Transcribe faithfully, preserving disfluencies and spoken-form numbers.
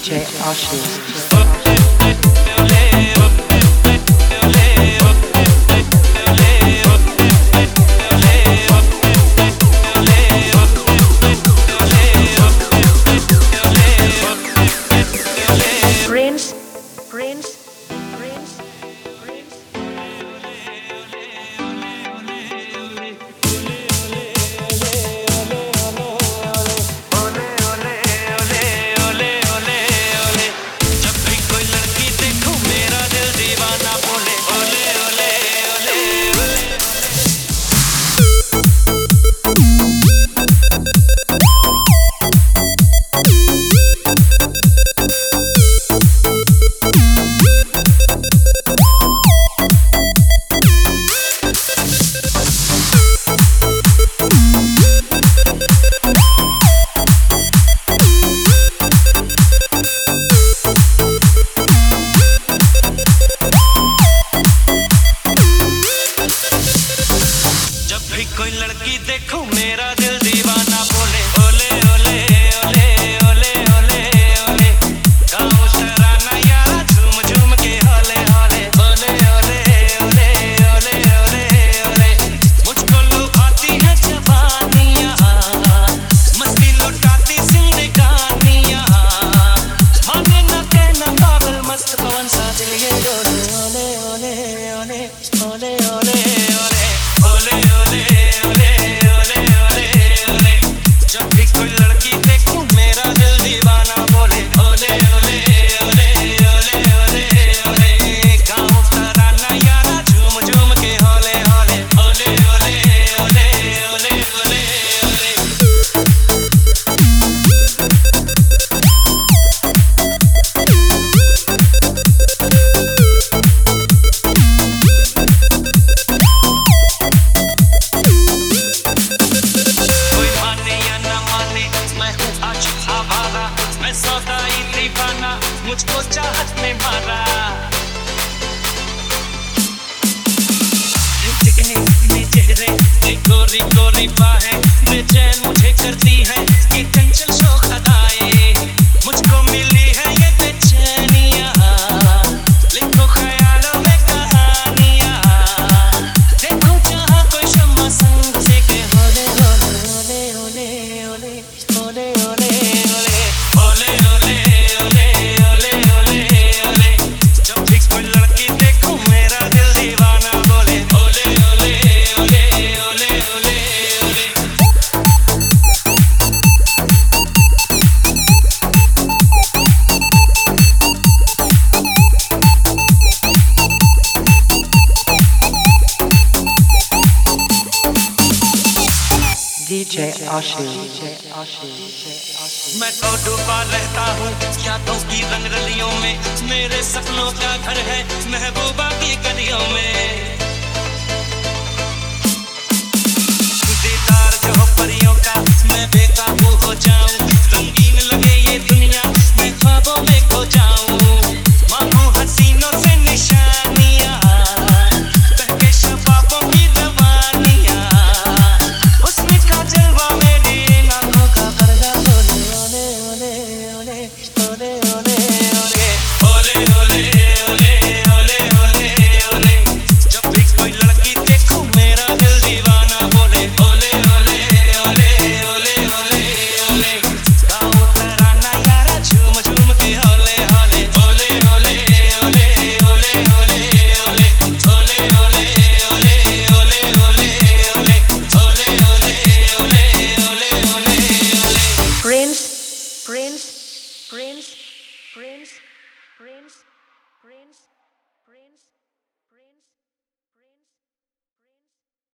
J Ashu. Prince, Prince, Prince, Prince. जब भी कोई लड़की देखो मेरा दिल दीवाना बोले ओले ओले ओले ओले। जब भी कोई लड़की देखो मेरा दिल दीवाना बोले ओले ओले ओले ओले ओले ओले। गाँव शराना यारा झूम झूम के होले होले ओले ओले ओले ओले ओले ओले। मुझको लुभाती है जवानियाँ, मस्ती लुटाती जिंदगानियाँ। माने न कहना पागल मस्त पवन सा दिल ये डोले ओले ओले ओले ओले ओले ओले। ओले ओले ओले ओले ओले ओले। जब भी कोई लड़की देखूं मेरा दिल दीवाना बोले ओले ओले ओले ओले ओले ओले। गाँव तराना यारा झूम झूम के होले होले ओले ओले ओले ओले ओले ओले। कोई माने या ना माने मैं हूँ आज आवारा। मैं सौदाई दीवाना मुझको चाहत में मारा। चिकने चिकने चेहरे ये गोरी गोरी बाहें बेचैन मुझे करती है ये चंचल शौक अदाएं। मुझको मिली है ये बेचैनियाँ, लिखो ख्यालों में कहानियाँ। देखो जहाँ कोई शम्मा संग से के होले होले ओले ओले ओले ओले ओले ओले ओले ओले ओले ओले ओले। जब भी कोई लड़की देखो मेरा दिल दीवाना बोले ओले ओले ओले ओले ओले ओले। D J Ashu. D J Ashu. D J Ashu. मैं तो डूबा रहता हूँ यादों की रंगरलियों में। मेरे सपनों का घर है महबूबा की गलियों में। दीदार जो हो परियों का मैं बेकाबू हो जाऊं। रंगीन लगे ये दुनिया मैं ख्वाबों में खो जाऊं। मांगू हसीनों से निशानियाँ, बहके शबाबों की रवानियाँ। उसमें का जलवा मेरी आंखों का पर्दा ओले ओले ओले ओले ओले ओले ओले ओले ओले ओले ओले ओले। जब भी कोई लड़की देखो मेरा दिल दीवाना बोले ओले ओले ओले ओले ओले ओले। गाँव तराना यारा झूम झूम के होले होले ओले ओले ओले ओले ओले ओले ओले ओले ओले ओले ओले ओले ओले ओले ओले ओले ओले। Prince, Prince, Prince, Prince, Prince, Prince.